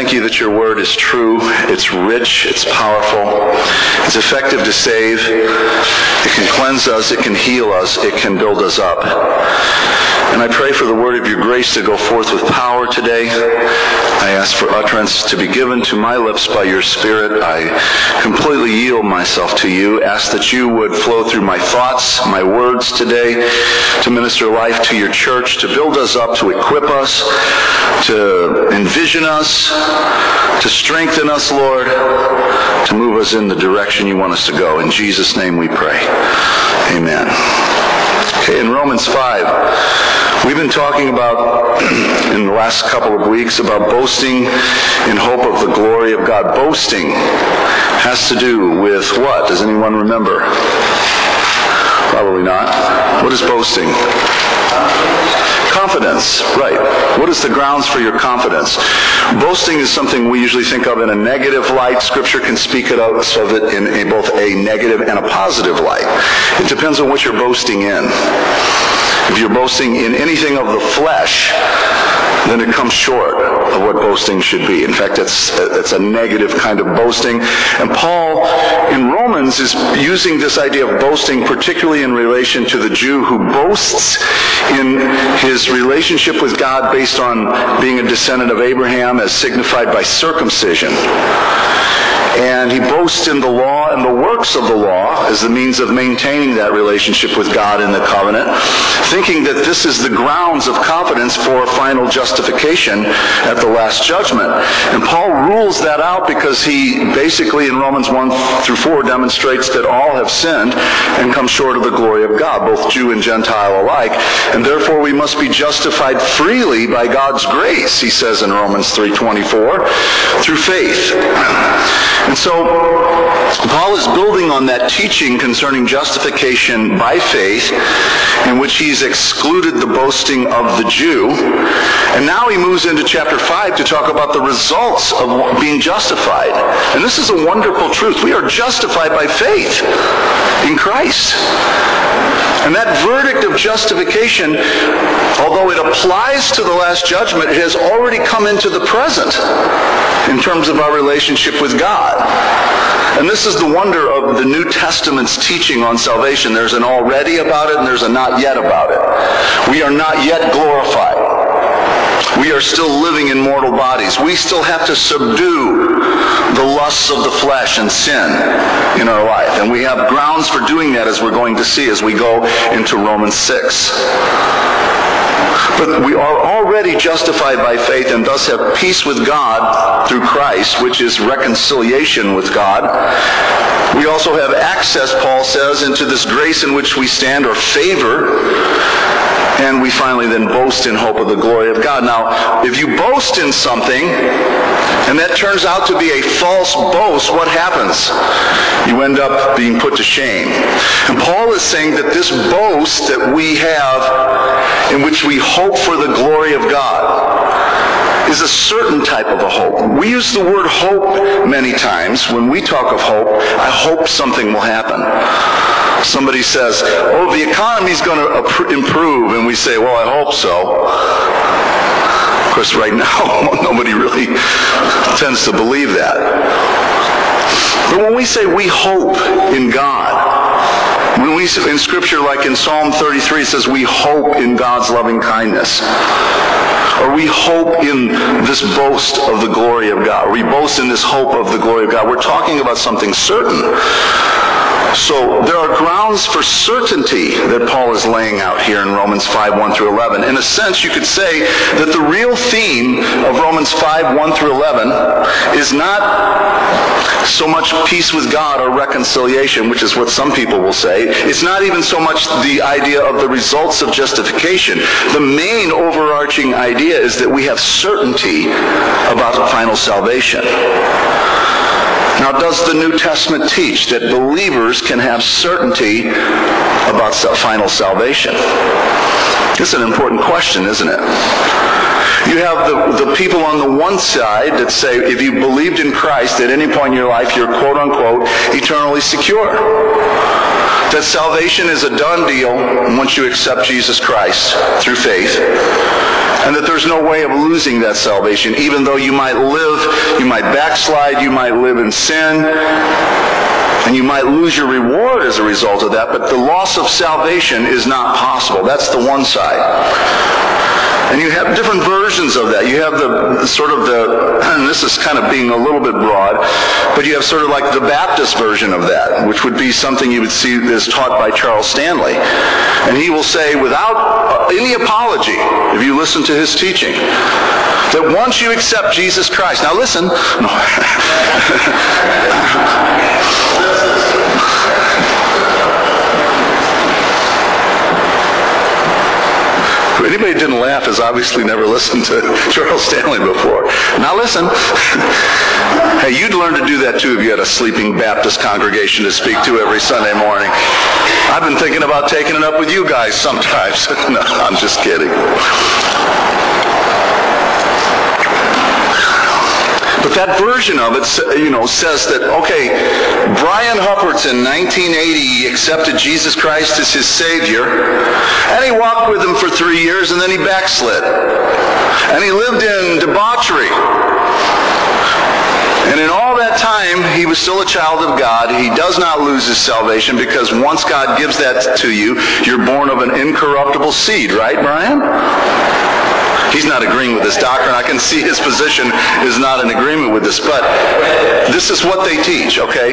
thank you that your word is true, it's rich, it's powerful, it's effective to save, it can cleanse us, it can heal us, it can build us up. And I pray for the word of your grace to go forth with power today. I ask for utterance to be given to my lips by your Spirit. I completely yield myself to you. Ask that you would flow through my thoughts, my words today, to minister life to your church, to build us up, to equip us, to envision us, to strengthen us, Lord, to move us in the direction you want us to go. In Jesus' name we pray. Amen. Okay, in Romans 5, we've been talking about, in the last couple of weeks, about boasting in hope of the glory of God. Boasting has to do with what? Does anyone remember? Probably not. What is boasting? Confidence, right. What is the grounds for your confidence? Boasting is something we usually think of in a negative light. Scripture can speak of it in both a negative and a positive light. It depends on what you're boasting in. If you're boasting in anything of the flesh, then it comes short of what boasting should be. In fact, it's a negative kind of boasting. And Paul, in Romans, is using this idea of boasting particularly in relation to the Jew who boasts in his relationship with God based on being a descendant of Abraham as signified by circumcision. And he boasts in the law and the works of the law as the means of maintaining that relationship with God in the covenant, thinking that this is the grounds of confidence for final justification at the last judgment. And Paul rules that out because he basically in Romans 1 through 4 demonstrates that all have sinned and come short of the glory of God, both Jew and Gentile alike. And therefore we must be justified freely by God's grace, he says in Romans 3:24, through faith. And so Paul is building on that teaching concerning justification by faith, in which he's excluded the boasting of the Jew. And now he moves into chapter 5 to talk about the results of being justified. And this is a wonderful truth. We are justified by faith in Christ. And that verdict of justification, although it applies to the last judgment, it has already come into the present in terms of our relationship with God. And this is the wonder of the New Testament's teaching on salvation. There's an already about it and there's a not yet about it. We are not yet glorified. We are still living in mortal bodies. We still have to subdue the lusts of the flesh and sin in our life. And we have grounds for doing that, as we're going to see as we go into Romans 6. But we are already justified by faith and thus have peace with God through Christ, which is reconciliation with God. We also have access, Paul says, into this grace in which we stand, or favor. And we finally then boast in hope of the glory of God. Now, if you boast in something, and that turns out to be a false boast, what happens? You end up being put to shame. And Paul is saying that this boast that we have, in which we hope for the glory of God, is a certain type of a hope. We use the word hope many times. When we talk of hope, I hope something will happen. Somebody says, oh, the economy's going to improve, and we say, well, I hope so. Of course, right now, nobody really tends to believe that. But when we say we hope in God, when we, in Scripture, like in Psalm 33, it says we hope in God's loving kindness. Or we hope in this boast of the glory of God. Or we boast in this hope of the glory of God. We're talking about something certain. So there are grounds for certainty that Paul is laying out here in Romans 5, 1 through 11. In a sense, you could say that the real theme of Romans 5, 1 through 11 is not so much peace with God or reconciliation, which is what some people will say. It's not even so much the idea of the results of justification. The main overarching idea is that we have certainty about final salvation. Now, does the New Testament teach that believers can have certainty about final salvation? It's an important question, isn't it? You have the people on the one side that say if you believed in Christ at any point in your life, you're quote-unquote eternally secure. That salvation is a done deal once you accept Jesus Christ through faith. And that there's no way of losing that salvation, even though you might backslide, you might live in sin, and you might lose your reward as a result of that, but the loss of salvation is not possible. That's the one side. And you have different versions of that. You have and this is kind of being a little bit broad, but you have sort of like the Baptist version of that, which would be something you would see is taught by Charles Stanley. And he will say, without any apology, if you listen to his teaching, that once you accept Jesus Christ, now listen, anybody who didn't laugh has obviously never listened to Charles Stanley before. Now listen. Hey, you'd learn to do that too if you had a sleeping Baptist congregation to speak to every Sunday morning. I've been thinking about taking it up with you guys sometimes. No, I'm just kidding. But that version of it, says that, okay, Brian Huppert's in 1980 accepted Jesus Christ as his Savior, and he walked with him for 3 years, and then he backslid. And he lived in debauchery. And in all that time, he was still a child of God. He does not lose his salvation because once God gives that to you, you're born of an incorruptible seed, right, Brian? He's not agreeing with this doctrine. I can see his position is not in agreement with this, but this is what they teach, okay?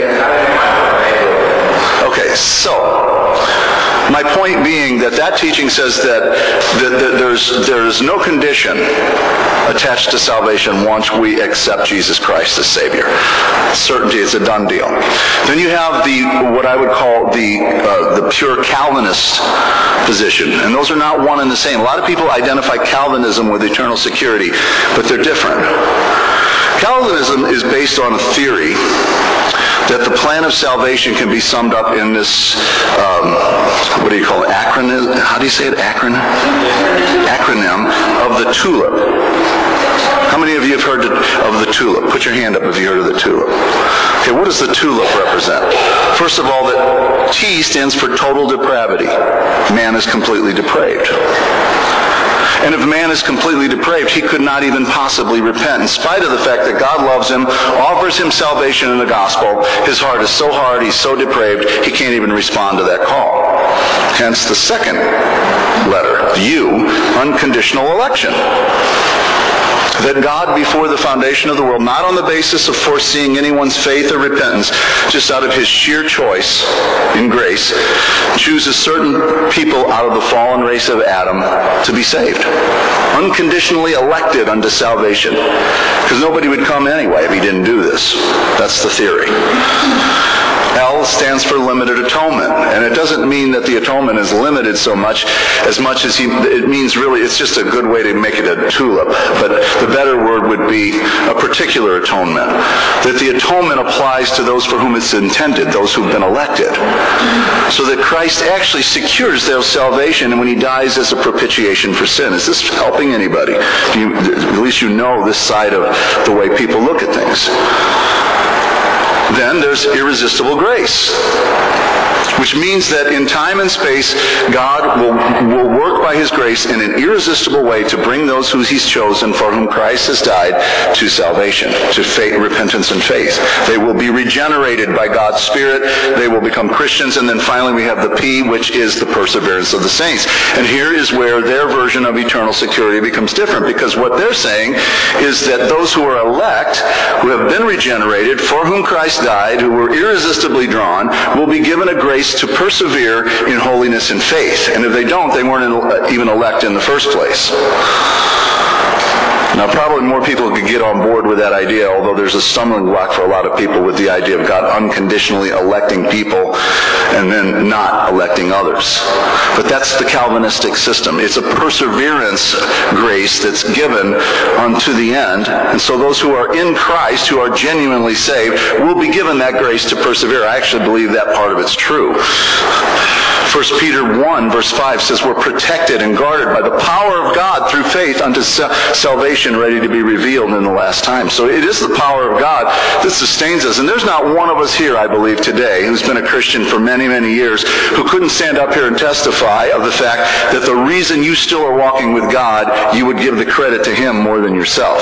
Okay, so my point being that teaching says that there's no condition attached to salvation once we accept Jesus Christ as Savior. Certainty, it's a done deal. Then you have what I would call the pure Calvinist position, and those are not one and the same. A lot of people identify Calvinism with eternal security, but they're different. Calvinism is based on a theory that the plan of salvation can be summed up in this, what do you call it, acronym? How do you say it, acronym? Acronym of the TULIP. How many of you have heard of the TULIP? Put your hand up if you heard of the TULIP. Okay, what does the TULIP represent? First of all, that T stands for total depravity. Man is completely depraved. And if man is completely depraved, he could not even possibly repent. In spite of the fact that God loves him, offers him salvation in the gospel, his heart is so hard, he's so depraved, he can't even respond to that call. Hence the second letter, U, unconditional election. That God, before the foundation of the world, not on the basis of foreseeing anyone's faith or repentance, just out of his sheer choice in grace, chooses certain people out of the fallen race of Adam to be saved. Unconditionally elected unto salvation. Because nobody would come anyway if he didn't do this. That's the theory. L stands for limited atonement. And it doesn't mean that the atonement is limited so much as it means really it's just a good way to make it a tulip. But the better word would be a particular atonement. That the atonement applies to those for whom it's intended, those who've been elected. So that Christ actually secures their salvation when he dies as a propitiation for sin. Is this helping anybody? At least you know this side of the way people look at things. Then there's irresistible grace, which means that in time and space, God will work by his grace in an irresistible way to bring those who he's chosen, for whom Christ has died, to salvation, to faith, repentance and faith. They will be regenerated by God's Spirit. They will become Christians. And then finally we have the P, which is the perseverance of the saints. And here is where their version of eternal security becomes different, because what they're saying is that those who are elect, who have been regenerated, for whom Christ died, who were irresistibly drawn, will be given a grace to persevere in holiness and faith. And if they don't, they weren't even elect in the first place. Now, probably more people could get on board with that idea, although there's a stumbling block for a lot of people with the idea of God unconditionally electing people and then not electing others. But that's the Calvinistic system. It's a perseverance grace that's given unto the end. And so those who are in Christ, who are genuinely saved, will be given that grace to persevere. I actually believe that part of it's true. 1 Peter 1 verse 5 says we're protected and guarded by the power of God through faith unto salvation ready to be revealed in the last time. So it is the power of God that sustains us. And there's not one of us here, I believe, today who's been a Christian for many, many years who couldn't stand up here and testify of the fact that the reason you still are walking with God, you would give the credit to Him more than yourself.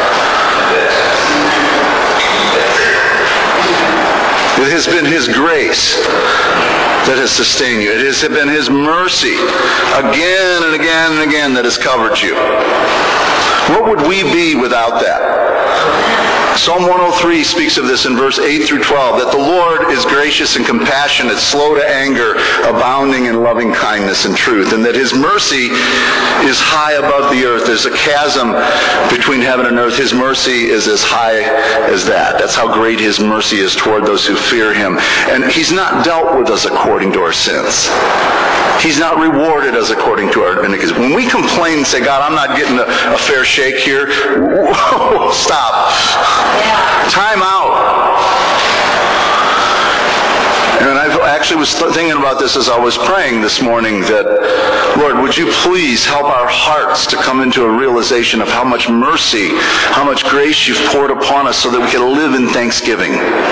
It has been His grace that has sustained you. It has been His mercy again and again and again that has covered you. What would we be without that? Psalm 103 speaks of this in verse 8 through 12, that the Lord is gracious and compassionate, slow to anger, abounding in loving kindness and truth, and that His mercy is high above the earth. There's a chasm between heaven and earth. His mercy is as high as that. That's how great His mercy is toward those who fear Him. And He's not dealt with us according to our sins. He's not rewarded us according to our iniquities. When we complain and say, God, I'm not getting a fair shake here, stop. Time out. And I actually was thinking about this as I was praying this morning, that, Lord, would you please help our hearts to come into a realization of how much mercy, how much grace you've poured upon us so that we can live in thanksgiving.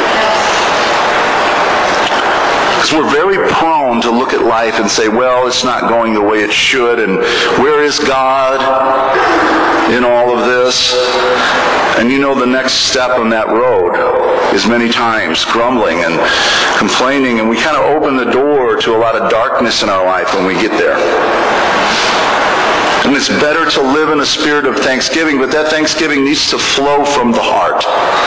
Because we're very prone to look at life and say, well, it's not going the way it should, and where is God in all of this? And you know the next step on that road is many times grumbling and complaining, and we kind of open the door to a lot of darkness in our life when we get there. And it's better to live in a spirit of thanksgiving, but that thanksgiving needs to flow from the heart.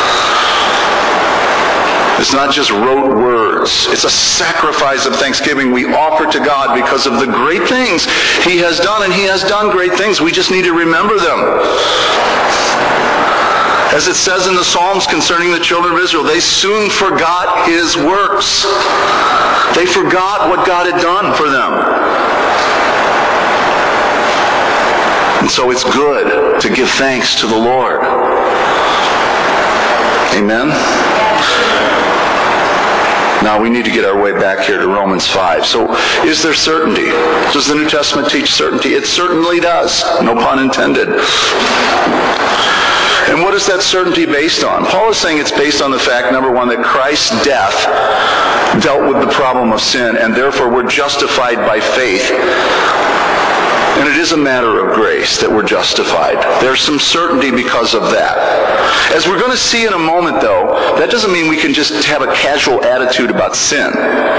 It's not just rote words. It's a sacrifice of thanksgiving we offer to God because of the great things He has done, and He has done great things. We just need to remember them. As it says in the Psalms concerning the children of Israel, they soon forgot His works. They forgot what God had done for them. And so it's good to give thanks to the Lord. Amen? Now we need to get our way back here to Romans 5. So is there certainty? Does the New Testament teach certainty? It certainly does. No pun intended. And what is that certainty based on? Paul is saying it's based on the fact, number one, that Christ's death dealt with the problem of sin, and therefore we're justified by faith. And it is a matter of grace that we're justified. There's some certainty because of that. As we're going to see in a moment, though, that doesn't mean we can just have a casual attitude about sin.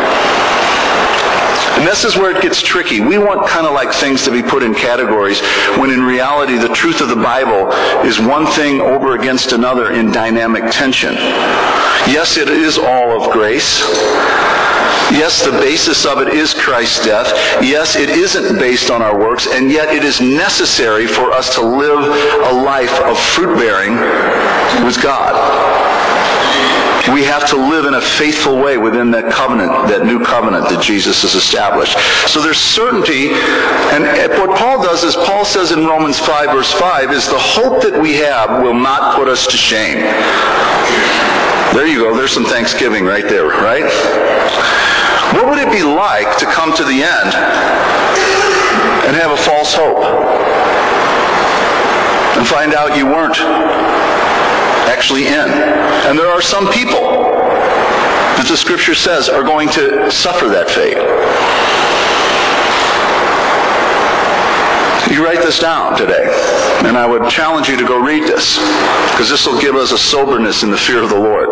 And this is where it gets tricky. We want kind of like things to be put in categories, when in reality the truth of the Bible is one thing over against another in dynamic tension. Yes, it is all of grace. Yes, the basis of it is Christ's death. Yes, it isn't based on our works, and yet it is necessary for us to live a life of fruit-bearing with God. We have to live in a faithful way within that covenant, that new covenant that Jesus has established. So there's certainty, and what Paul does is, Paul says in Romans 5 verse 5, is the hope that we have will not put us to shame. There you go, there's some thanksgiving right there, right? What would it be like to come to the end and have a false hope and find out you weren't actually in? And there are some people that the Scripture says are going to suffer that fate. You write this down today, and I would challenge you to go read this, because this will give us a soberness in the fear of the Lord.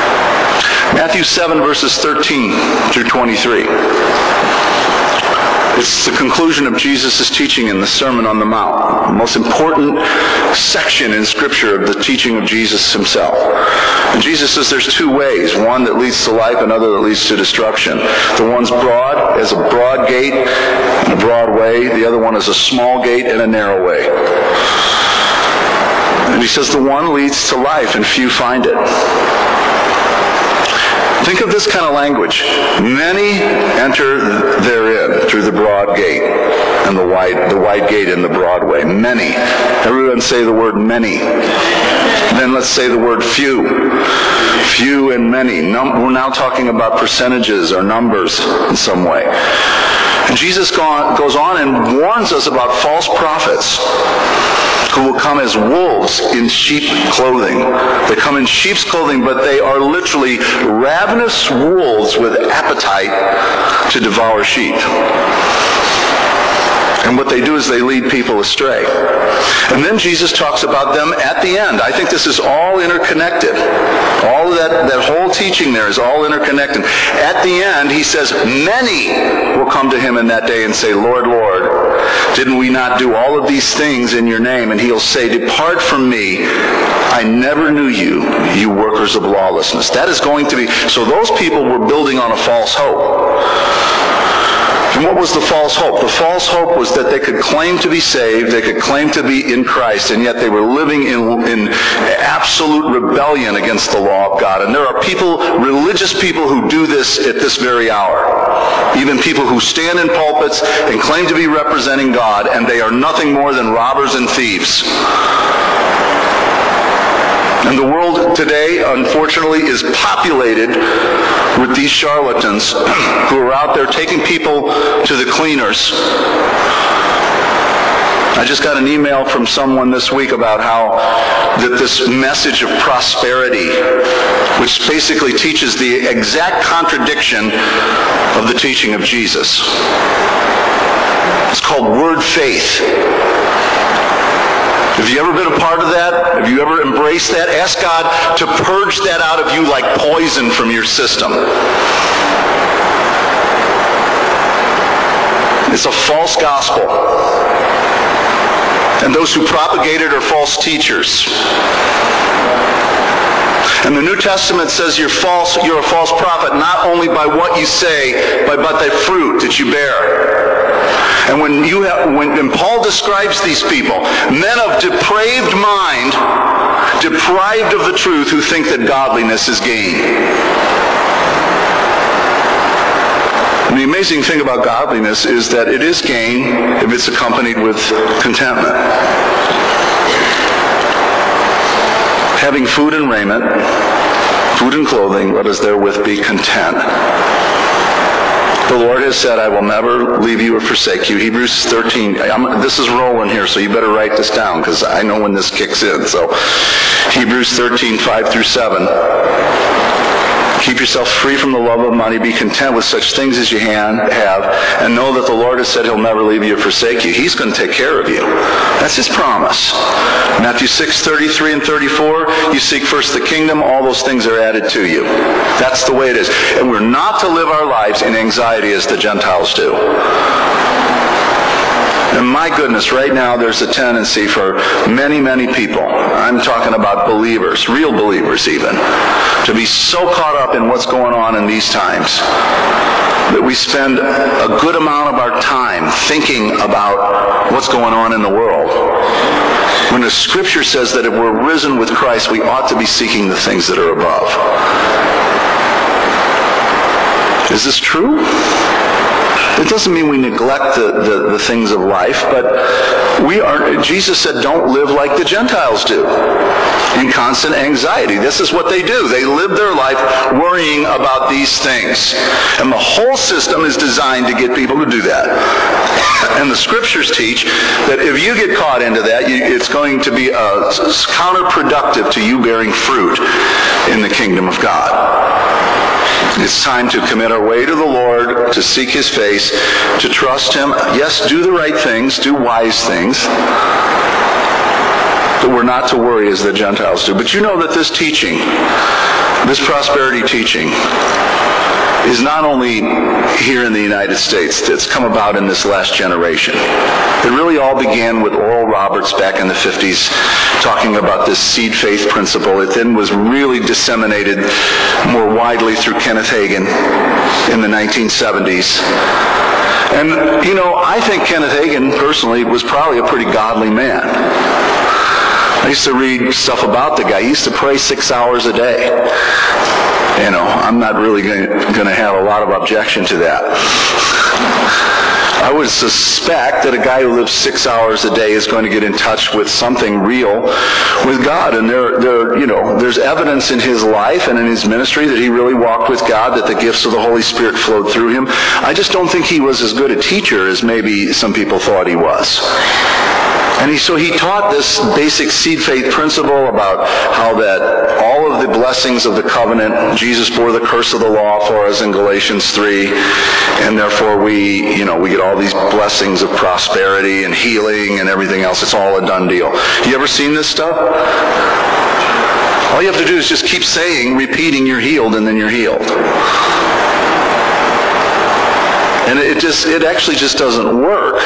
Matthew 7 verses 13 through 23. It's the conclusion of Jesus' teaching in the Sermon on the Mount, the most important section in Scripture of the teaching of Jesus himself. And Jesus says there's two ways, one that leads to life, another that leads to destruction. The one's broad, as a broad gate and a broad way. The other one is a small gate and a narrow way. And he says the one leads to life and few find it. Think of this kind of language. Many enter therein through the broad gate and the wide gate and the broad way. Many. Everyone say the word many. Then let's say the word few. Few and many. We're now talking about percentages or numbers in some way. And Jesus goes on and warns us about false prophets who will come as wolves in sheep clothing. They come in sheep's clothing, but they are literally ravenous wolves with appetite to devour sheep. And what they do is they lead people astray. And then Jesus talks about them at the end. I think this is all interconnected. All of that whole teaching there is all interconnected. At the end, he says, many will come to him in that day and say, Lord, Lord, didn't we not do all of these things in your name? And he'll say, depart from me. I never knew you, you workers of lawlessness. That is going to be... So those people were building on a false hope. And what was the false hope? The false hope was that they could claim to be saved, they could claim to be in Christ, and yet they were living in absolute rebellion against the law of God. And there are people, religious people, who do this at this very hour. Even people who stand in pulpits and claim to be representing God, and they are nothing more than robbers and thieves. And the world today, unfortunately, is populated with these charlatans who are out there taking people to the cleaners. I just got an email from someone this week about how that this message of prosperity, which basically teaches the exact contradiction of the teaching of Jesus. It's called word faith. Have you ever been a part of that? Have you ever embraced that? Ask God to purge that out of you like poison from your system. It's a false gospel. And those who propagate it are false teachers. And the New Testament says you're a false prophet, not only by what you say, but by the fruit that you bear. And when Paul describes these people, men of depraved mind, deprived of the truth, who think that godliness is gain. And the amazing thing about godliness is that it is gain if it's accompanied with contentment. Having food and raiment, food and clothing, let us therewith be content. The Lord has said, I will never leave you or forsake you. Hebrews 13. This is rolling here, so you better write this down, because I know when this kicks in. So, Hebrews 13, 5 through 7. Keep yourself free from the love of money. Be content with such things as you have, and know that the Lord has said he'll never leave you or forsake you. He's going to take care of you. That's his promise. Matthew 6, 33 and 34, you seek first the kingdom, all those things are added to you. That's the way it is. And we're not to live our lives in anxiety as the Gentiles do. And my goodness, right now there's a tendency for many, many people, I'm talking about believers, real believers even, to be so caught up in what's going on in these times that we spend a good amount of our time thinking about what's going on in the world. When the Scripture says that if we're risen with Christ, we ought to be seeking the things that are above. Is this true? It doesn't mean we neglect the things of life, but Jesus said, don't live like the Gentiles do, in constant anxiety. This is what they do. They live their life worrying about these things. And the whole system is designed to get people to do that. And the Scriptures teach that if you get caught into that, it's going to be counterproductive to you bearing fruit in the kingdom of God. It's time to commit our way to the Lord, to seek his face, to trust him. Yes, do the right things, do wise things. But we're not to worry as the Gentiles do. But you know that this teaching, this prosperity teaching, is not only here in the United States. It's come about in this last generation. It really all began with Oral Roberts back in the 50s talking about this seed faith principle. It then was really disseminated more widely through Kenneth Hagin in the 1970s. And, I think Kenneth Hagin, personally, was probably a pretty godly man. I used to read stuff about the guy. He used to pray 6 hours a day. I'm not really going to have a lot of objection to that. I would suspect that a guy who lives 6 hours a day is going to get in touch with something real with God. And there's evidence in his life and in his ministry that he really walked with God, that the gifts of the Holy Spirit flowed through him. I just don't think he was as good a teacher as maybe some people thought he was. And so he taught this basic seed faith principle about how that all of the blessings of the covenant, Jesus bore the curse of the law for us in Galatians 3, and therefore we get all these blessings of prosperity and healing and everything else. It's all a done deal. You ever seen this stuff? All you have to do is just keep repeating you're healed, and then you're healed. And it actually just doesn't work.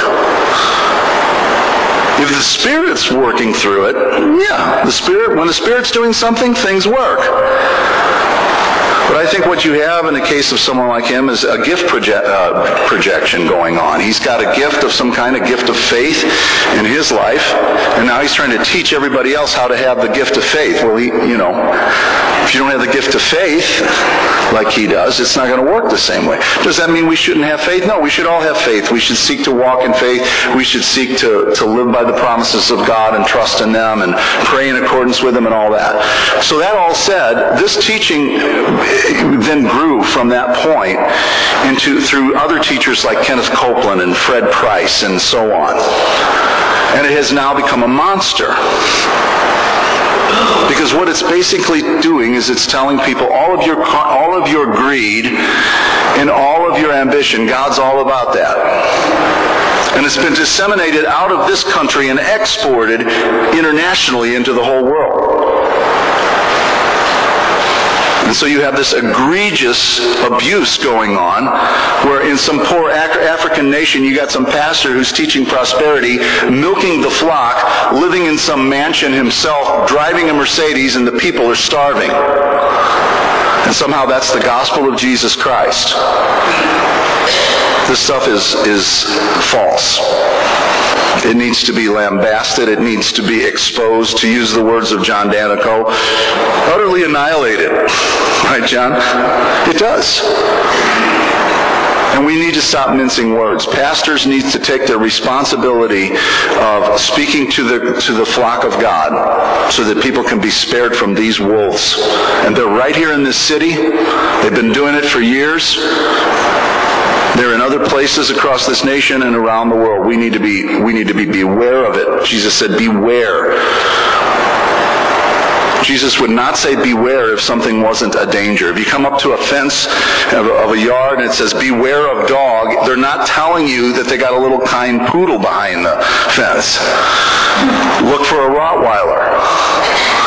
If the Spirit's working through it, when the Spirit's doing something, things work. But I think what you have in the case of someone like him is a gift projection going on. He's got a gift of some kind of gift of faith in his life, and now he's trying to teach everybody else how to have the gift of faith. Well, if you don't have the gift of faith like he does, it's not going to work the same way. Does that mean we shouldn't have faith? No, we should all have faith. We should seek to walk in faith. We should seek to live by the promises of God and trust in them and pray in accordance with them and all that. So that all said, this teaching then grew from that point through other teachers like Kenneth Copeland and Fred Price and so on. And it has now become a monster. Because what it's basically doing is it's telling people all of your greed and all of your ambition, God's all about that. And it's been disseminated out of this country and exported internationally into the whole world. And so you have this egregious abuse going on, where in some poor African nation you got some pastor who's teaching prosperity, milking the flock, living in some mansion himself, driving a Mercedes, and the people are starving. And somehow that's the gospel of Jesus Christ. This stuff is false. It needs to be lambasted. It needs to be exposed, to use the words of John Danico, utterly annihilated. Right, John? It does. And we need to stop mincing words. Pastors need to take their responsibility of speaking to the flock of God so that people can be spared from these wolves. And they're right here in this city. They've been doing it for years. They're in other places across this nation and around the world. We need to be beware of it. Jesus said, beware. Jesus would not say beware if something wasn't a danger. If you come up to a fence of a yard and it says beware of dog, they're not telling you that they got a little kind poodle behind the fence. Look for a Rottweiler.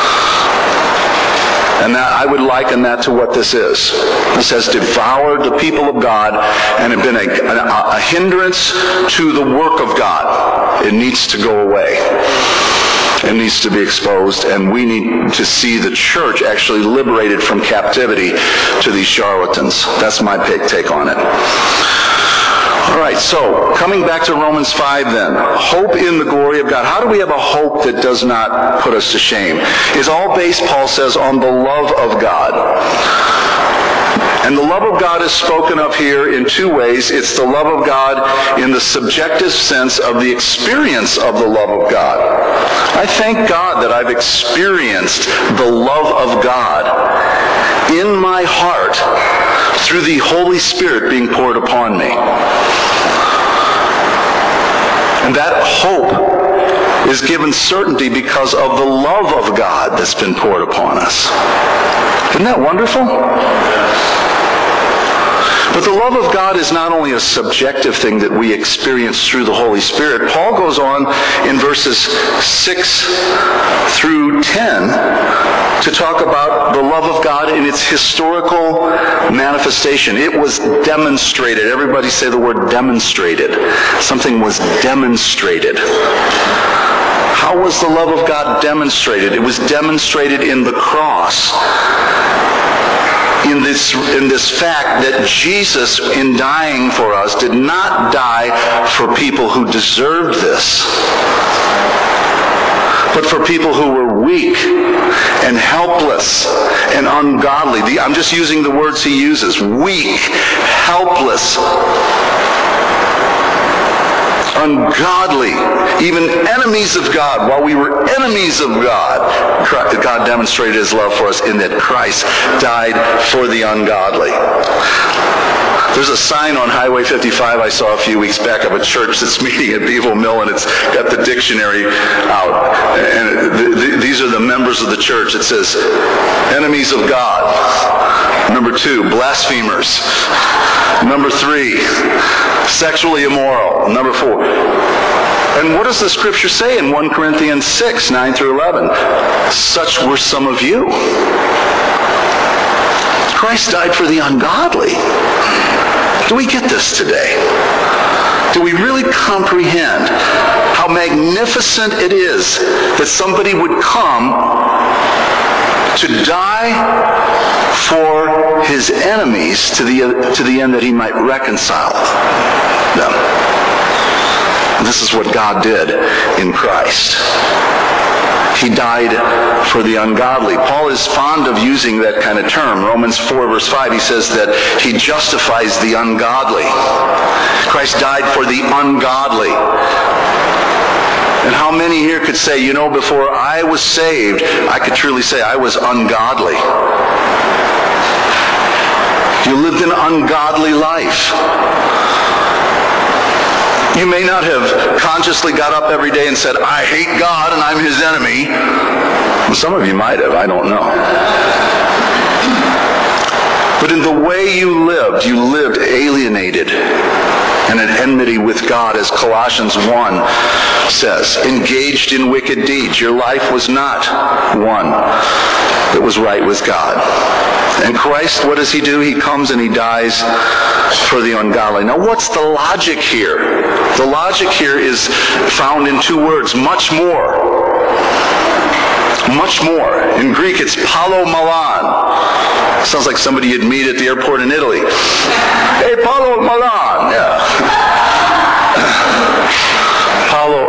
And that, I would liken that to what this is. This has devoured the people of God and have been a hindrance to the work of God. It needs to go away. It needs to be exposed, and we need to see the church actually liberated from captivity to these charlatans. That's my take on it. All right, so coming back to Romans 5 then. Hope in the glory of God. How do we have a hope that does not put us to shame? It's all based, Paul says, on the love of God. And the love of God is spoken of here in two ways. It's the love of God in the subjective sense of the experience of the love of God. I thank God that I've experienced the love of God in my heart through the Holy Spirit being poured upon me. And that hope is given certainty because of the love of God that's been poured upon us. Isn't that wonderful? But the love of God is not only a subjective thing that we experience through the Holy Spirit. Paul goes on in verses 6 through 10 to talk about the love of God in its historical manifestation. It was demonstrated. Everybody say the word demonstrated. Something was demonstrated. How was the love of God demonstrated? It was demonstrated in the cross. In this fact that Jesus, in dying for us, did not die for people who deserved this, but for people who were weak and helpless and ungodly. I'm just using the words he uses. Weak, helpless, ungodly, even enemies of God. While we were enemies of God, God demonstrated his love for us in that Christ died for the ungodly. There's a sign on Highway 55 I saw a few weeks back of a church that's meeting at Beeville Mill, and it's got the dictionary out. And these are the members of the church. It says, enemies of God. Number 2, blasphemers. Number 3, sexually immoral. Number 4. And what does the scripture say in 1 Corinthians 6, 9 through 11? Such were some of you. Christ died for the ungodly. Do we get this today? Do we really comprehend how magnificent it is that somebody would come to die for his enemies to the end that he might reconcile them? This is what God did in Christ. He died for the ungodly. Paul is fond of using that kind of term. Romans 4 verse 5, he says that he justifies the ungodly. Christ died for the ungodly. And how many here could say, before I was saved, I could truly say I was ungodly. You lived an ungodly life. You may not have consciously got up every day and said, I hate God and I'm his enemy. Well, some of you might have, I don't know. But in the way you lived alienated and at enmity with God, as Colossians 1 says, engaged in wicked deeds. Your life was not one that was right with God. And Christ, what does he do? He comes and he dies for the ungodly. Now, what's the logic here? The logic here is found in 2 words, much more. Much more. In Greek, it's palo malan. Sounds like somebody you'd meet at the airport in Italy. Hey, palo malan. Yeah. Palo.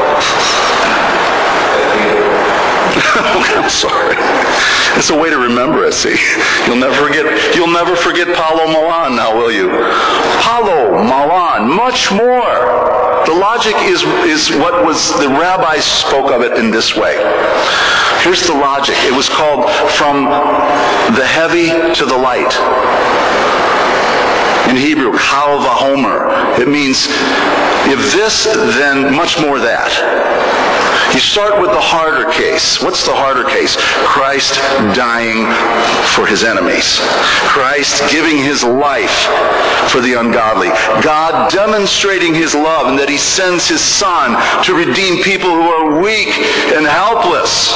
I'm sorry. It's a way to remember it, see. You'll never forget Palo Malan now, will you? Palo Malan, much more. The logic is what was, the rabbis spoke of it in this way. Here's the logic. It was called from the heavy to the light. In Hebrew, kal vahomer. It means, if this, then much more that. You start with the harder case. What's the harder case? Christ dying for his enemies. Christ giving his life for the ungodly. God demonstrating his love and that he sends his Son to redeem people who are weak and helpless.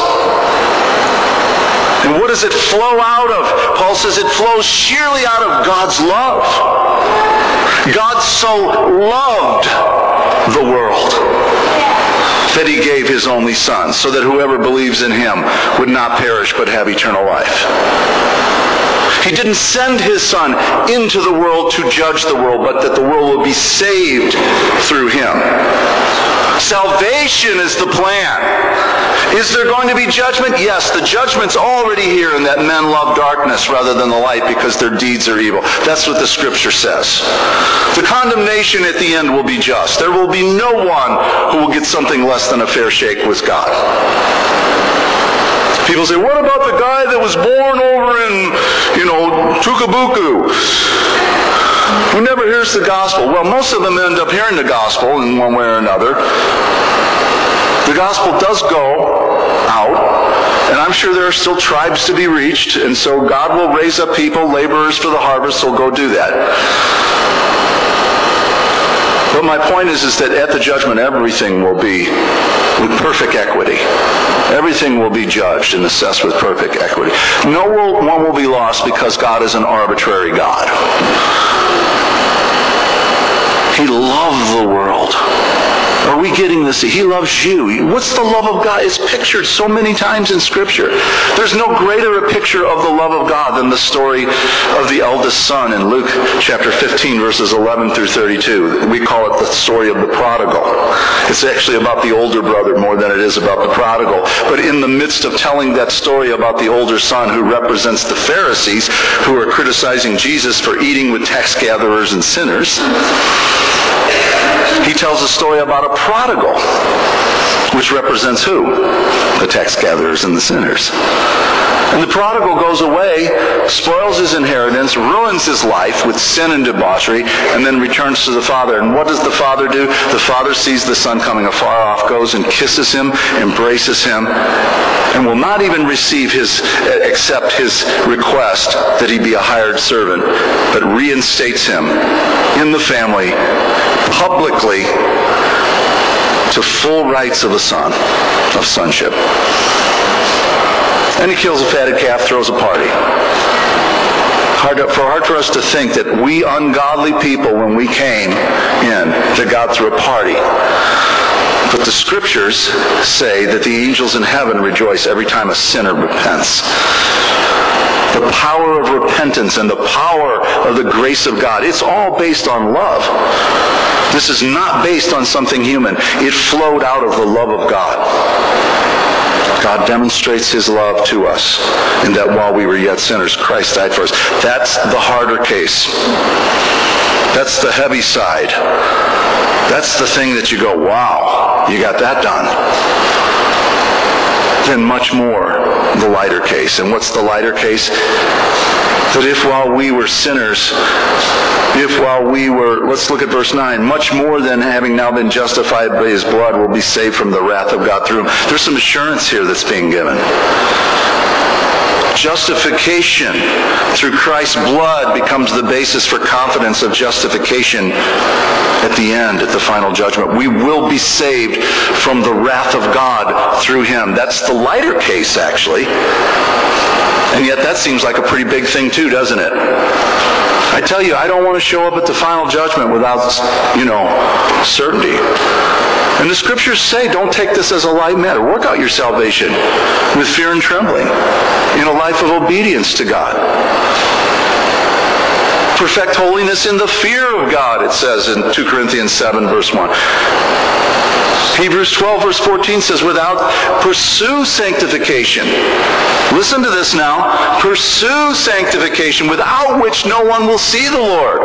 And what does it flow out of? Paul says it flows sheerly out of God's love. God so loved the world that he gave his only Son, so that whoever believes in him would not perish but have eternal life. He didn't send his Son into the world to judge the world, but that the world will be saved through him. Salvation is the plan. Is there going to be judgment? Yes, the judgment's already here in that men love darkness rather than the light because their deeds are evil. That's what the scripture says. The condemnation at the end will be just. There will be no one who will get something less than a fair shake with God. People say, what about the guy that was born over in, Tukabuku, who never hears the gospel? Well, most of them end up hearing the gospel in one way or another. The gospel does go out, And I'm sure there are still tribes to be reached, and so God will raise up people, laborers for the harvest, who'll go do that. But my point is that at the judgment, everything will be with perfect equity. Everything will be judged and assessed with perfect equity. No one will be lost because God is an arbitrary God. He loved the world. Are we getting this? He loves you. What's the love of God? It's pictured so many times in Scripture. There's no greater a picture of the love of God than the story of the eldest son in Luke chapter 15, verses 11 through 32. We call it the story of the prodigal. It's actually about the older brother more than it is about the prodigal. But in the midst of telling that story about the older son who represents the Pharisees who are criticizing Jesus for eating with tax gatherers and sinners, he tells a story about a prodigal, which represents who? The tax gatherers and the sinners. And the prodigal goes away, spoils his inheritance, ruins his life with sin and debauchery, and then returns to the father. And what does the father do? The father sees the son coming afar off, goes and kisses him, embraces him, and will not even accept his request that he be a hired servant, but reinstates him in the family publicly to full rights of a son, of sonship. And he kills a fatted calf, throws a party. Hard for us to think that we ungodly people, when we came in, that God threw a party. But the Scriptures say that the angels in heaven rejoice every time a sinner repents. The power of repentance and the power of the grace of God, it's all based on love. This is not based on something human. It flowed out of the love of God. God demonstrates His love to us in that while we were yet sinners, Christ died for us. That's the harder case. That's the heavy side. That's the thing that you go, wow, you got that done. Then much more the lighter case. And what's the lighter case? That if while we were sinners, let's look at verse 9, much more than having now been justified by His blood will be saved from the wrath of God through Him. There's some assurance here that's being given. Justification through Christ's blood becomes the basis for confidence of justification at the end, at the final judgment. We will be saved from the wrath of God through Him. That's the lighter case, actually. And yet that seems like a pretty big thing too, doesn't it? I tell you, I don't want to show up at the final judgment without, certainty. And the Scriptures say, don't take this as a light matter. Work out your salvation with fear and trembling in a life of obedience to God. Perfect holiness in the fear of God, it says in 2 Corinthians 7, verse 1. Hebrews 12, verse 14 says, pursue sanctification. Listen to this now. Pursue sanctification, without which no one will see the Lord.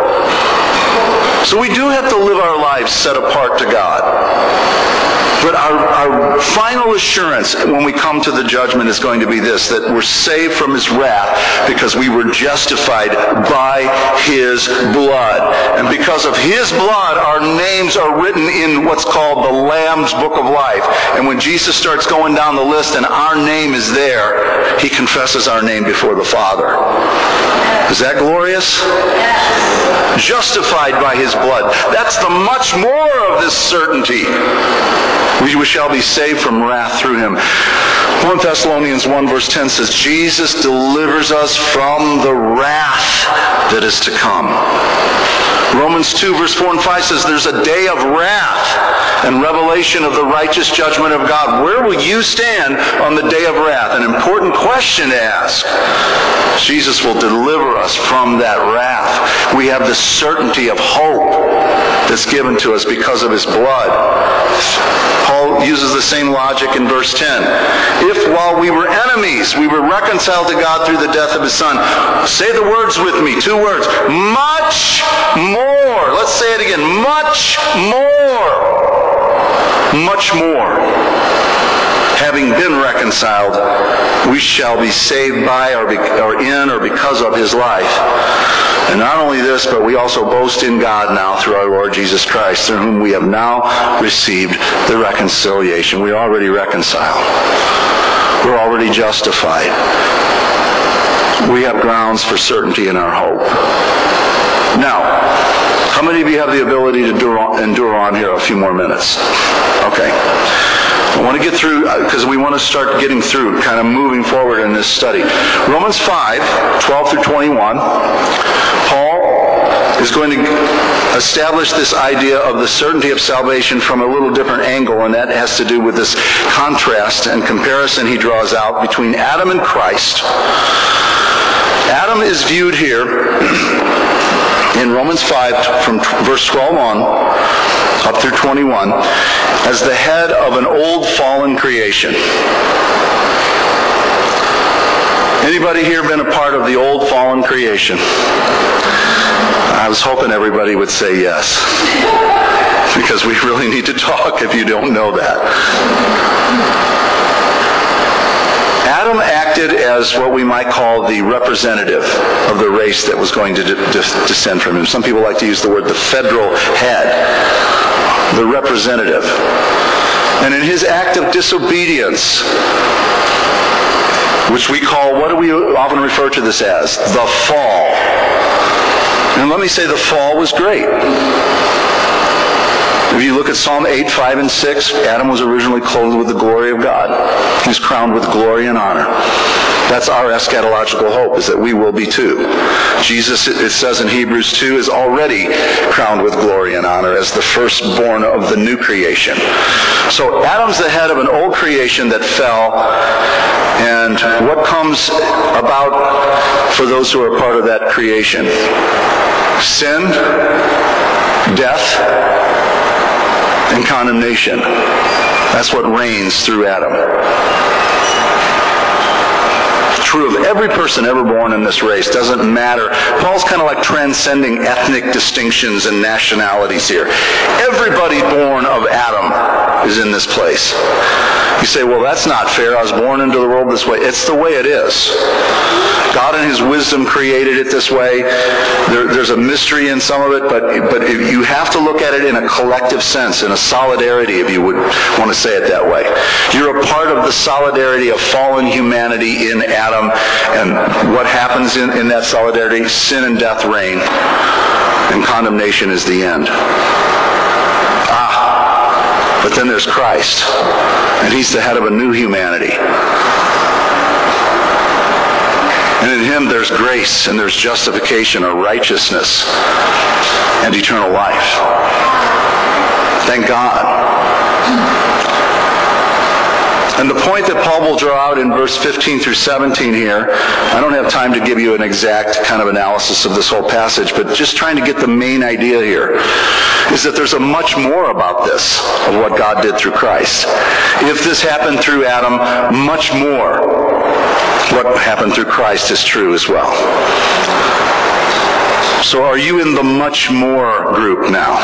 So we do have to live our lives set apart to God. But our final assurance when we come to the judgment is going to be this, that we're saved from His wrath because we were justified by His blood. And because of His blood, our names are written in what's called the Lamb's Book of Life. And when Jesus starts going down the list and our name is there, He confesses our name before the Father. Is that glorious? Justified by His blood. That's the much more of this certainty. We shall be saved from wrath through Him. 1 Thessalonians 1 verse 10 says, Jesus delivers us from the wrath that is to come. Romans 2 verse 4 and 5 says there's a day of wrath and revelation of the righteous judgment of God. Where will you stand on the day of wrath? An important question to ask. Jesus will deliver us from that wrath. We have the certainty of hope that's given to us because of His blood. Paul uses the same logic in verse 10. If while we were enemies, we were reconciled to God through the death of His Son. Say the words with me. 2 words. Much more. Let's say it again. Much more. Much more. having been reconciled, we shall be saved by or in or because of his life. And not only this, but we also boast in God now through our Lord Jesus Christ, through whom we have now received the reconciliation. We are already reconciled. We're already justified. We have grounds for certainty in our hope. Now, how many of you have the ability to endure on here a few more minutes? Okay. I want to get through, because we want to start getting through, kind of moving forward in this study. Romans 5, 12 through 21, Paul is going to establish this idea of the certainty of salvation from a little different angle, and that has to do with this contrast and comparison he draws out between Adam and Christ. Adam is viewed here in Romans 5 from verse 12 on up through 21 as the head of an old fallen creation. Anybody here been a part of the old fallen creation? I was hoping everybody would say yes, because we really need to talk if you don't know that. Adam acted as what we might call the representative of the race that was going to descend from him. Some people like to use the word the federal head, the representative. And in his act of disobedience, which we call, what do we often refer to this as? The fall. And let me say, the fall was great. If you look at Psalm 8, 5, and 6, Adam was originally clothed with the glory of God. He was crowned with glory and honor. That's our eschatological hope, is that we will be too. Jesus, it says in Hebrews 2, is already crowned with glory and honor as the firstborn of the new creation. So Adam's the head of an old creation that fell, and what comes about for those who are part of that creation? Sin, death, and condemnation. That's what reigns through Adam. True of every person ever born in this race. Doesn't matter. Paul's kind of like transcending ethnic distinctions and nationalities here. Everybody born of Adam is in this place. You say, well, that's not fair. I was born into the world this way. It's the way it is. God in his wisdom created it this way. There's a mystery in some of it, but you have to look at it in a collective sense, in a solidarity, if you would want to say it that way. You're a part of the solidarity of fallen humanity in Adam, and what happens in that solidarity? Sin and death reign, and condemnation is the end. But then there's Christ, and he's the head of a new humanity. And in him there's grace, and there's justification, or righteousness, and eternal life. Thank God. And the point that Paul will draw out in verse 15 through 17 here, I don't have time to give you an exact kind of analysis of this whole passage, but just trying to get the main idea here, is that there's a much more about this, of what God did through Christ. If this happened through Adam, much more what happened through Christ is true as well. So are you in the much more group now?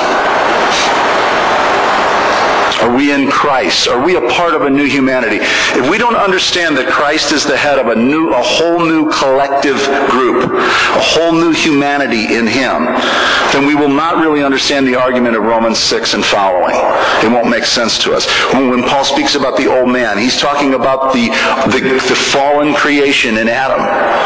Are we in Christ? Are we a part of a new humanity? If we don't understand that Christ is the head of a whole new collective group, a whole new humanity in him, then we will not really understand the argument of Romans 6 and following. It won't make sense to us. When Paul speaks about the old man, he's talking about the fallen creation in Adam.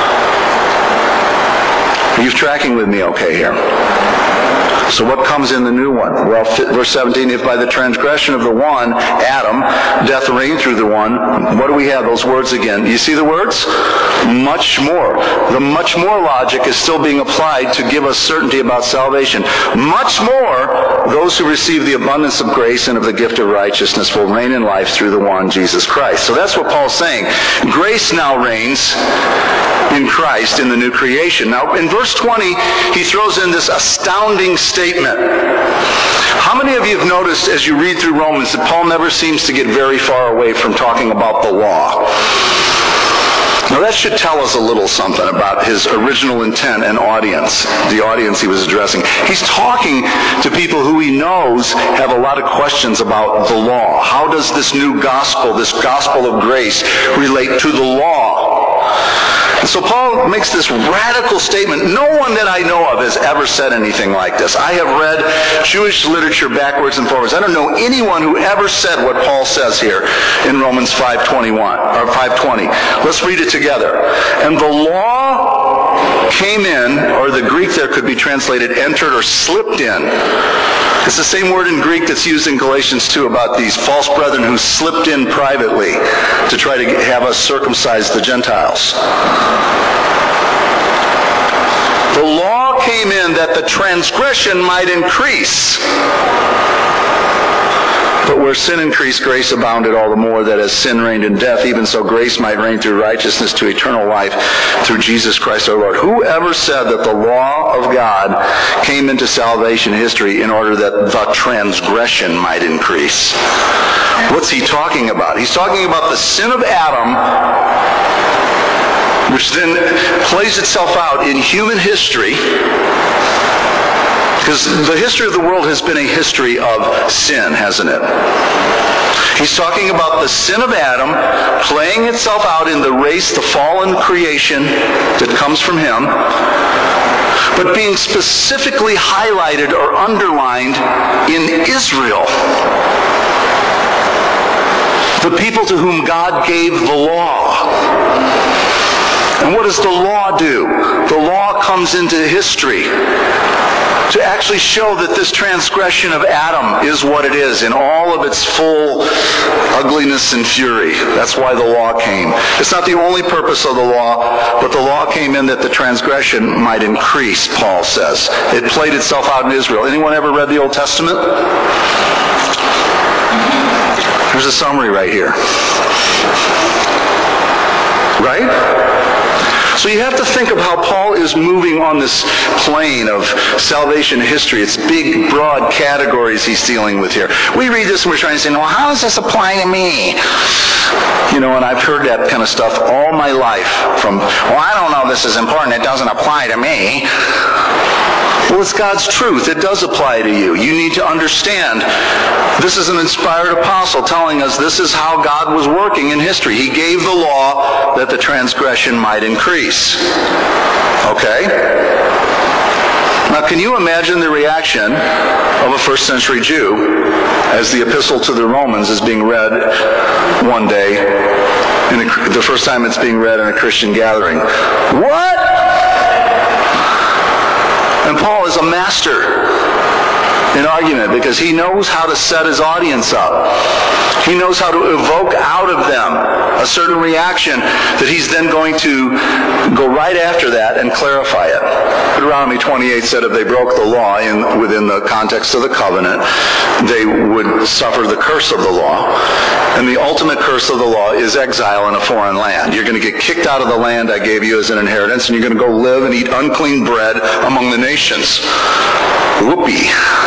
Are you tracking with me okay here? So what comes in the new one? Well, verse 17, if by the transgression of the one, Adam, death reigned through the one, what do we have? Those words again. You see the words? Much more. The much more logic is still being applied to give us certainty about salvation. Much more, those who receive the abundance of grace and of the gift of righteousness will reign in life through the one, Jesus Christ. So that's what Paul's saying. Grace now reigns in Christ in the new creation. Now, in verse 20, he throws in this astounding statement. How many of you have noticed as you read through Romans that Paul never seems to get very far away from talking about the law? Now that should tell us a little something about his original intent and audience, the audience he was addressing. He's talking to people who he knows have a lot of questions about the law. How does this new gospel, this gospel of grace, relate to the law? And so Paul makes this radical statement. No one that I know of has ever said anything like this. I have read Jewish literature backwards and forwards. I don't know anyone who ever said what Paul says here in Romans 5:21 or 5:20. Let's read it together. And the law came in, or the Greek there could be translated entered or slipped in. It's the same word in Greek that's used in Galatians 2 about these false brethren who slipped in privately to try to have us circumcise the Gentiles. The law came in that the transgression might increase. But where sin increased, grace abounded all the more, that as sin reigned in death, even so grace might reign through righteousness to eternal life through Jesus Christ our Lord. Whoever said that the law of God came into salvation history in order that the transgression might increase? What's he talking about? He's talking about the sin of Adam, which then plays itself out in human history. Because the history of the world has been a history of sin, hasn't it? He's talking about the sin of Adam playing itself out in the race, the fallen creation that comes from him, but being specifically highlighted or underlined in Israel, the people to whom God gave the law. And what does the law do? The law comes into history to actually show that this transgression of Adam is what it is in all of its full ugliness and fury. That's why the law came. It's not the only purpose of the law, but the law came in that the transgression might increase, Paul says. It played itself out in Israel. Anyone ever read the Old Testament? There's a summary right here. Right? So you have to think of how Paul is moving on this plane of salvation history. It's big, broad categories he's dealing with here. We read this and we're trying to say, well, how does this apply to me? You know, and I've heard that kind of stuff all my life from, well, I don't know this is important. It doesn't apply to me. Well, it's God's truth. It does apply to you. You need to understand. This is an inspired apostle telling us this is how God was working in history. He gave the law that the transgression might increase. Okay? Now, can you imagine the reaction of a first century Jew as the epistle to the Romans is being read one day, the first time it's being read in a Christian gathering? What? And Paul is a master in argument because he knows how to set his audience up. He knows how to evoke out of them a certain reaction that he's then going to go right after that and clarify it. Deuteronomy 28 said if they broke the law within the context of the covenant, they would suffer the curse of the law. And the ultimate curse of the law is exile in a foreign land. You're going to get kicked out of the land I gave you as an inheritance, and you're going to go live and eat unclean bread among the nations. Whoopee.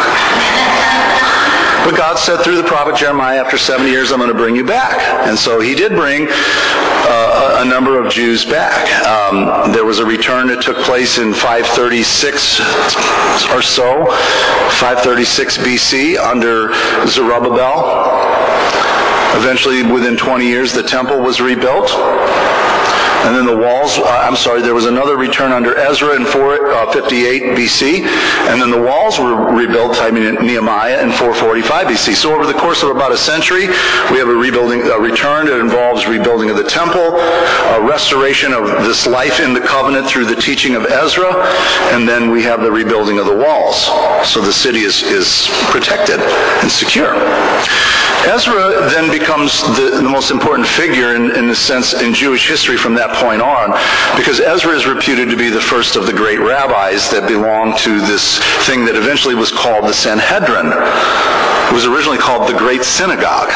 But God said through the prophet Jeremiah, after 70 years, I'm going to bring you back. And so he did bring a number of Jews back. There was a return that took place in 536 or so, 536 BC under Zerubbabel. Eventually, within 20 years, the temple was rebuilt. And then the walls, there was another return under Ezra in 458 BC. And then the walls were rebuilt by Nehemiah in 445 BC. So over the course of about a century, we have a return that involves rebuilding of the temple, a restoration of this life in the covenant through the teaching of Ezra, and then we have the rebuilding of the walls. So the city is protected and secure. Ezra then becomes the most important figure in a sense in Jewish history from that point on, because Ezra is reputed to be the first of the great rabbis that belonged to this thing that eventually was called the Sanhedrin. It was originally called the Great Synagogue.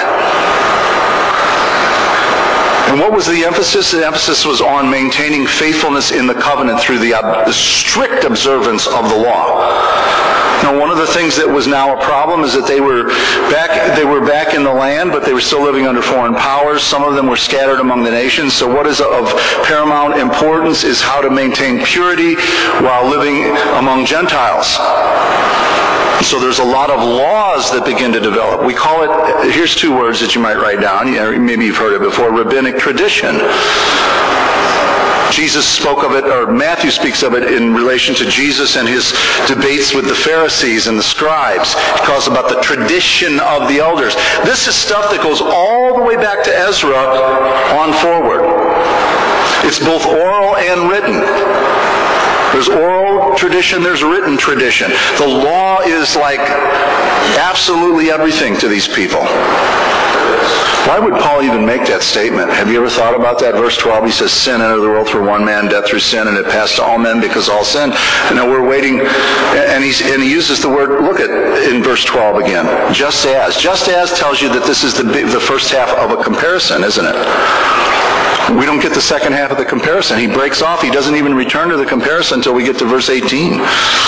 And what was the emphasis? The emphasis was on maintaining faithfulness in the covenant through the strict observance of the law. Now, one of the things that was now a problem is that they were back in the land, but they were still living under foreign powers. Some of them were scattered among the nations. So what is of paramount importance is how to maintain purity while living among Gentiles. So there's a lot of laws that begin to develop. We call it, here's two words that you might write down. Maybe you've heard it before, rabbinic tradition. Jesus spoke of it, or Matthew speaks of it in relation to Jesus and his debates with the Pharisees and the scribes. He calls about the tradition of the elders. This is stuff that goes all the way back to Ezra on forward. It's both oral and written. There's oral tradition, there's written tradition. The law is like absolutely everything to these people. Why would Paul even make that statement? Have you ever thought about that? Verse 12, he says, sin entered the world through one man, death through sin, and it passed to all men because all sinned. And now we're waiting, and he uses the word, look at in verse 12 again, just as. Just as tells you that this is the first half of a comparison, isn't it? We don't get the second half of the comparison. He breaks off. He doesn't even return to the comparison until we get to verse 18.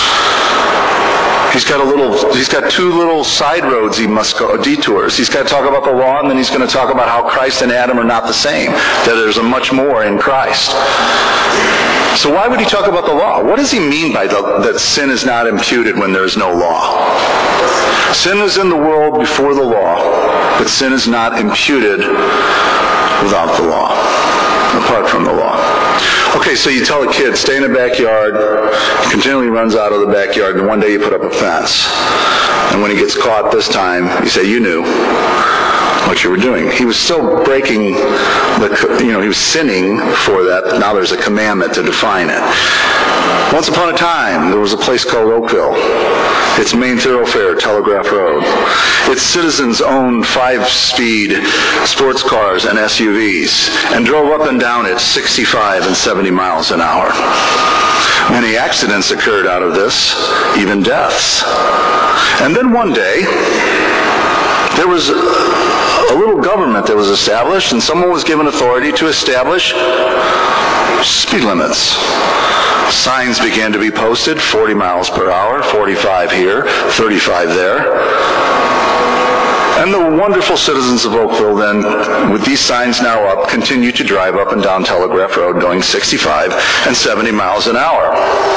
He's got two little side roads he must go, detours. He's got to talk about the law, and then he's going to talk about how Christ and Adam are not the same, that there's a much more in Christ. So why would he talk about the law? What does he mean by that sin is not imputed when there is no law? Sin is in the world before the law, but sin is not imputed without the law, apart from the law. Okay, so you tell a kid, stay in the backyard. He continually runs out of the backyard, and one day you put up a fence. And when he gets caught this time, you say, you knew what you were doing. He was still breaking, he was sinning for that, but now there's a commandment to define it. Once upon a time, there was a place called Oakville. Its main thoroughfare, Telegraph Road. Its citizens owned 5-speed sports cars and SUVs and drove up and down at 65 and 70 miles an hour. Many accidents occurred out of this, even deaths. And then one day, there was a little government that was established, and someone was given authority to establish speed limits. Signs began to be posted, 40 miles per hour, 45 here, 35 there. And the wonderful citizens of Oakville then, with these signs now up, continue to drive up and down Telegraph Road going 65 and 70 miles an hour.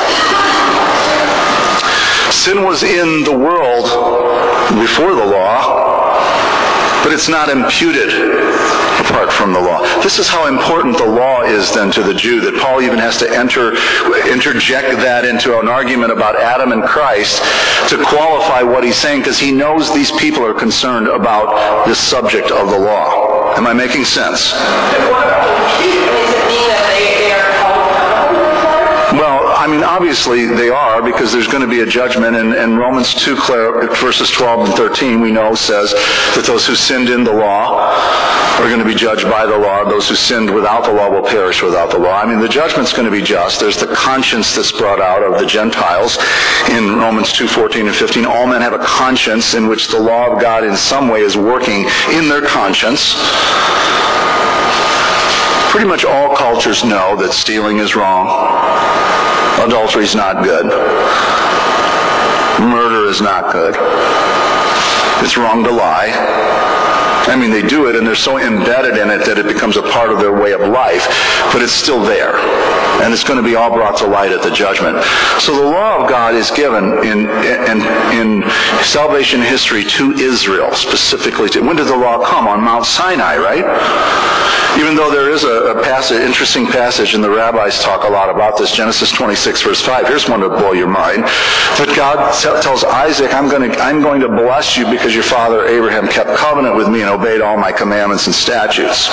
Sin was in the world before the law, but it's not imputed apart from the law. This is how important the law is then to the Jew, that Paul even has to interject that into an argument about Adam and Christ to qualify what he's saying, because he knows these people are concerned about this subject of the law. Am I making sense? And what about the Jews? Does it mean that they are called accountable? Well, I mean, obviously they are, because there's going to be a judgment, and Romans 2, verses 12 and 13, we know, says that those who sinned in the law are going to be judged by the law. Those who sinned without the law will perish without the law. I mean, the judgment's going to be just. There's the conscience that's brought out of the Gentiles in Romans 2, 14 and 15. All men have a conscience in which the law of God in some way is working in their conscience. Pretty much all cultures know that stealing is wrong. Adultery is not good. Murder is not good. It's wrong to lie. I mean, they do it, and they're so embedded in it that it becomes a part of their way of life, but it's still there. And it's going to be all brought to light at the judgment. So the law of God is given in salvation history to Israel, specifically. When did the law come? On Mount Sinai, right? Even though there is a passage, interesting passage, and the rabbis talk a lot about this, Genesis 26, verse 5. Here's one to blow your mind. But God tells Isaac, I'm going to bless you because your father Abraham kept covenant with me and obeyed all my commandments and statutes.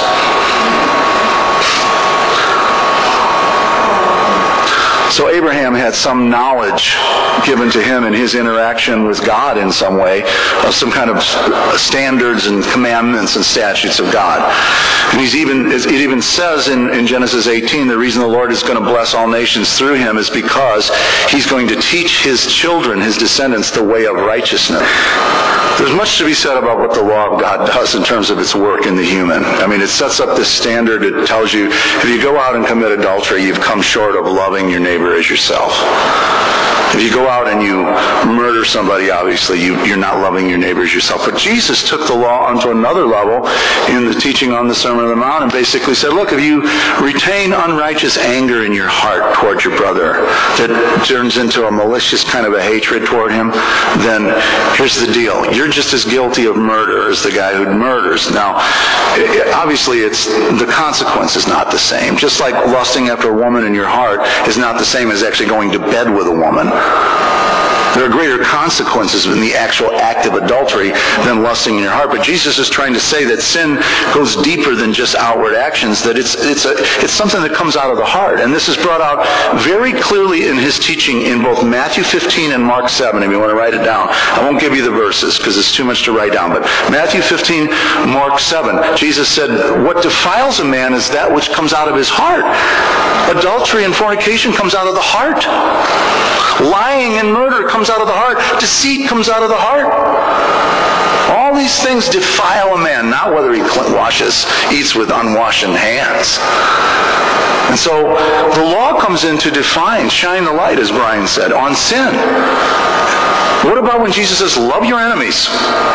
So Abraham had some knowledge given to him in his interaction with God in some way, of some kind of standards and commandments and statutes of God. And it even says in Genesis 18, the reason the Lord is going to bless all nations through him is because he's going to teach his children, his descendants, the way of righteousness. There's much to be said about what the law of God does in terms of its work in the human. I mean, it sets up this standard. It tells you, if you go out and commit adultery, you've come short of loving your neighbor as yourself. If you go out and you murder somebody, obviously, you're not loving your neighbor as yourself. But Jesus took the law onto another level in the teaching on the Sermon on the Mount and basically said, look, if you retain unrighteous anger in your heart towards your brother that turns into a malicious kind of a hatred toward him, then here's the deal. You're just as guilty of murder as the guy who murders. Now, obviously, the consequence is not the same. Just like lusting after a woman in your heart is not the same as actually going to bed with a woman. There are greater consequences in the actual act of adultery than lusting in your heart. But Jesus is trying to say that sin goes deeper than just outward actions, that it's something that comes out of the heart. And this is brought out very clearly in his teaching in both Matthew 15 and Mark 7, if you want to write it down. I won't give you the verses because it's too much to write down. But Matthew 15, Mark 7, Jesus said, what defiles a man is that which comes out of his heart. Adultery and fornication comes out of the heart. Lying and murder comes out of the heart. Deceit comes out of the heart. All these things defile a man, not whether he eats with unwashed hands. And so the law comes in to define, shine the light, as Brian said, on sin. What about when Jesus says, love your enemies?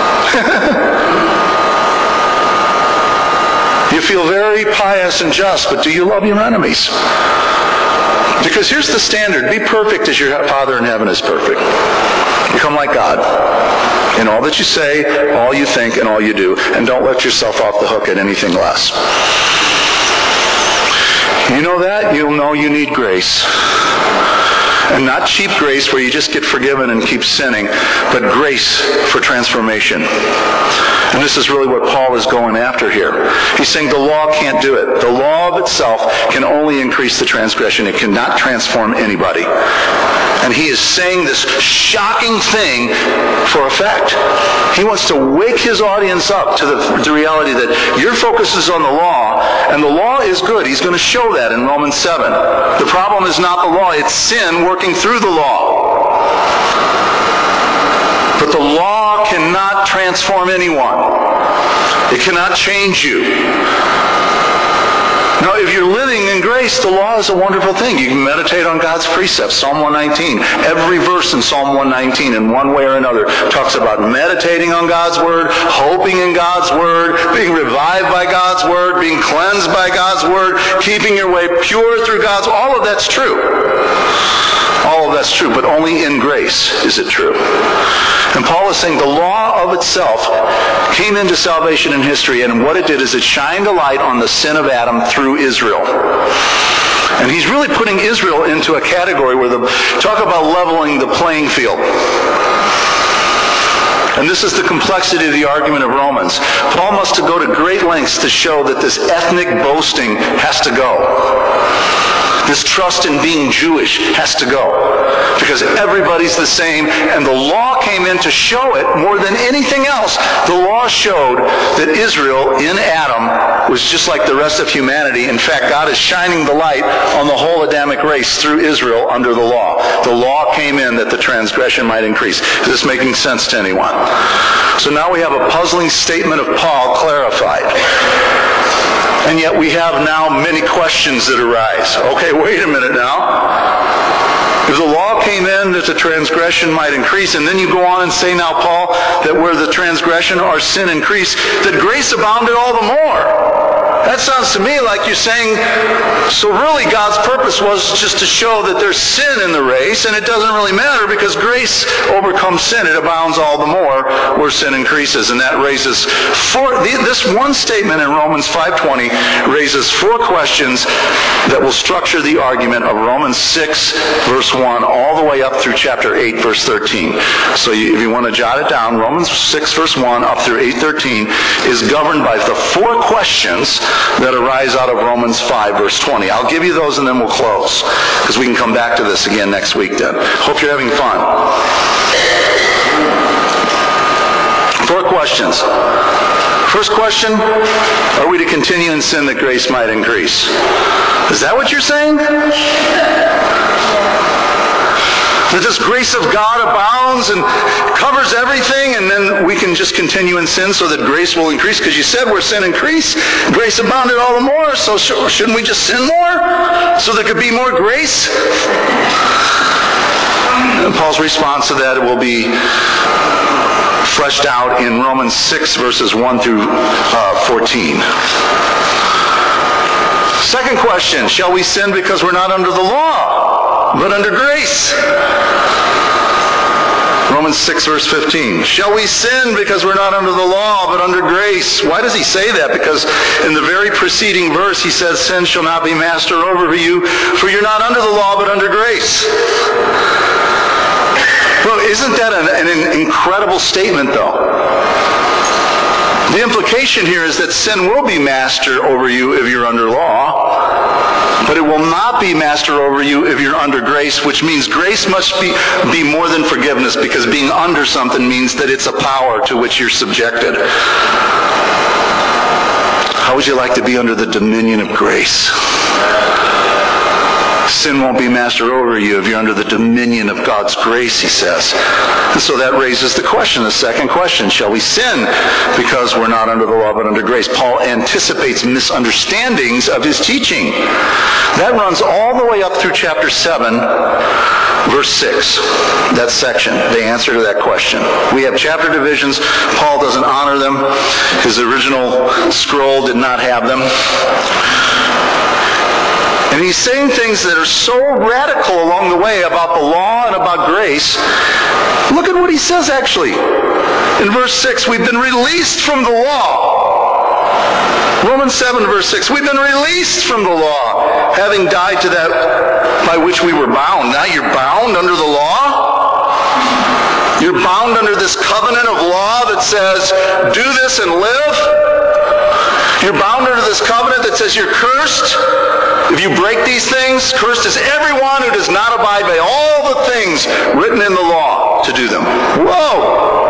You feel very pious and just, but do you love your enemies? Because here's the standard. Be perfect as your Father in heaven is perfect. Become like God in all that you say, all you think, and all you do. And don't let yourself off the hook at anything less. You know that? You'll know you need grace. And not cheap grace where you just get forgiven and keep sinning, but grace for transformation. And this is really what Paul is going after here. He's saying the law can't do it. The law of itself can only increase the transgression. It cannot transform anybody. And he is saying this shocking thing for effect. He wants to wake his audience up to the reality that your focus is on the law, and the law is good. He's going to show that in Romans 7. The problem is not the law, it's sin working through the law. But the law cannot transform anyone. It cannot change you. Now, if you're living in grace, the law is a wonderful thing. You can meditate on God's precepts. Psalm 119. Every verse in Psalm 119, in one way or another, talks about meditating on God's Word, hoping in God's Word, being revived by God's Word, being cleansed by God's Word, keeping your way pure through God's Word. All of that's true. All of that's true, but only in grace is it true. And Paul is saying the law of itself came into salvation in history, and what it did is it shined a light on the sin of Adam through Israel. And he's really putting Israel into a category where talk about leveling the playing field. And this is the complexity of the argument of Romans. Paul must go to great lengths to show that this ethnic boasting has to go. This trust in being Jewish has to go. Because everybody's the same, and the law came in to show it more than anything else. The law showed that Israel in Adam was just like the rest of humanity. In fact, God is shining the light on the whole Adamic race through Israel under the law. The law came in that the transgression might increase. Is this making sense to anyone? So now we have a puzzling statement of Paul clarified. And yet we have now many questions that arise. Okay, wait a minute now. If the law came in that the transgression might increase, and then you go on and say now, Paul, that where the transgression or sin increased, that grace abounded all the more. That sounds to me like you're saying, so really God's purpose was just to show that there's sin in the race, and it doesn't really matter because grace overcomes sin. It abounds all the more where sin increases. And that raises this one statement in Romans 5:20 raises four questions that will structure the argument of Romans 6, verse 1, all the way up through chapter 8, verse 13. So if you want to jot it down, Romans 6, verse 1, up through 8:13 is governed by the four questions that arise out of Romans 5, verse 20. I'll give you those and then we'll close, because we can come back to this again next week then. Hope you're having fun. Four questions. First question, are we to continue in sin that grace might increase? Is that what you're saying? That this grace of God abounds and covers everything, and then we can just continue in sin so that grace will increase. Because you said where sin increased, grace abounded all the more. So shouldn't we just sin more so there could be more grace? And Paul's response to that will be fleshed out in Romans 6 verses 1 through 14. Second question, shall we sin because we're not under the law, but under grace? Romans 6 verse 15. Shall we sin because we're not under the law, but under grace? Why does he say that? Because in the very preceding verse he says, sin shall not be master over you, for you're not under the law, but under grace. Well, isn't that an incredible statement, though? The implication here is that sin will be master over you if you're under law, but it will not be master over you if you're under grace, which means grace must be more than forgiveness, because being under something means that it's a power to which you're subjected. How would you like to be under the dominion of grace? Sin won't be master over you if you're under the dominion of God's grace, he says. And so that raises the question, the second question, shall we sin because we're not under the law but under grace? Paul anticipates misunderstandings of his teaching. That runs all the way up through chapter 7, verse 6. That section, the answer to that question. We have chapter divisions. Paul doesn't honor them. His original scroll did not have them. And he's saying things that are so radical along the way about the law and about grace. Look at what he says, actually. In verse 6, we've been released from the law. Romans 7, verse 6, we've been released from the law, having died to that by which we were bound. Now you're bound under the law? You're bound under this covenant of law that says, do this and live? You're bound under this covenant that says you're cursed if you break these things. Cursed is everyone who does not abide by all the things written in the law to do them. Whoa!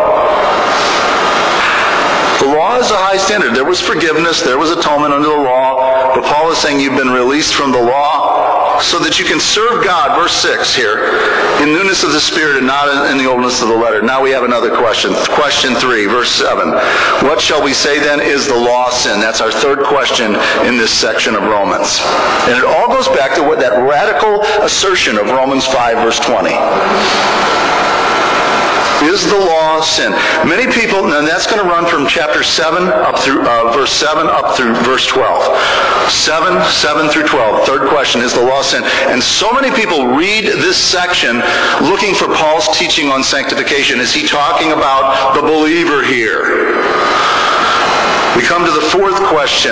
The law is a high standard. There was forgiveness, there was atonement under the law, but Paul is saying you've been released from the law so that you can serve God, verse 6 here, in newness of the Spirit and not in the oldness of the letter. Now we have another question. Question 3, verse 7. What shall we say then? Is the law sin? That's our third question in this section of Romans. And it all goes back to what that radical assertion of Romans 5, verse 20. Is the law sin? Many people, and that's going to run from chapter 7 up through verse 7 up through verse 12. 7 through 12. Third question, is the law sin? And so many people read this section looking for Paul's teaching on sanctification. Is he talking about the believer here? We come to the fourth question.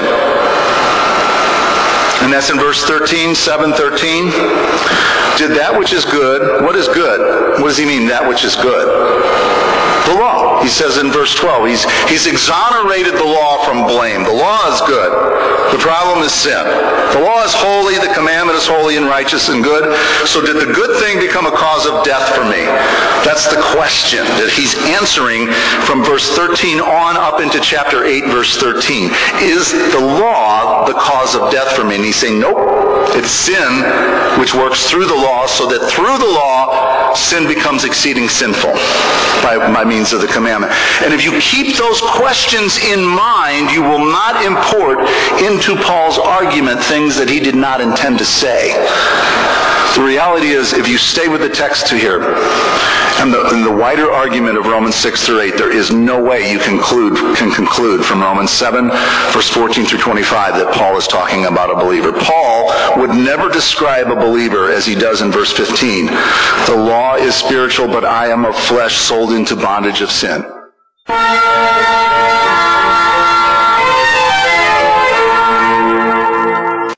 And that's in verse 13, 7:13. Did that which is good, what is good? What does he mean, that which is good? The law. He says in verse 12, he's exonerated the law from blame. The law is good. The problem is sin. The law is holy, the commandment is holy and righteous and good. So did the good thing become a cause of death for me? That's the question that he's answering from verse 13 on up into chapter 8, verse 13. Is the law the cause of death for me? And he's saying, nope. It's sin which works through the law, so that through the law, sin becomes exceeding sinful by means of the commandment. And if you keep those questions in mind, you will not import into Paul's argument things that he did not intend to say. The reality is, if you stay with the text to here, and the wider argument of Romans 6 through 8, there is no way you can conclude from Romans 7, verse 14 through 25, that Paul is talking about a believer. Paul would never describe a believer as he does in verse 15. The law is spiritual, but I am of flesh, sold into bondage of sin.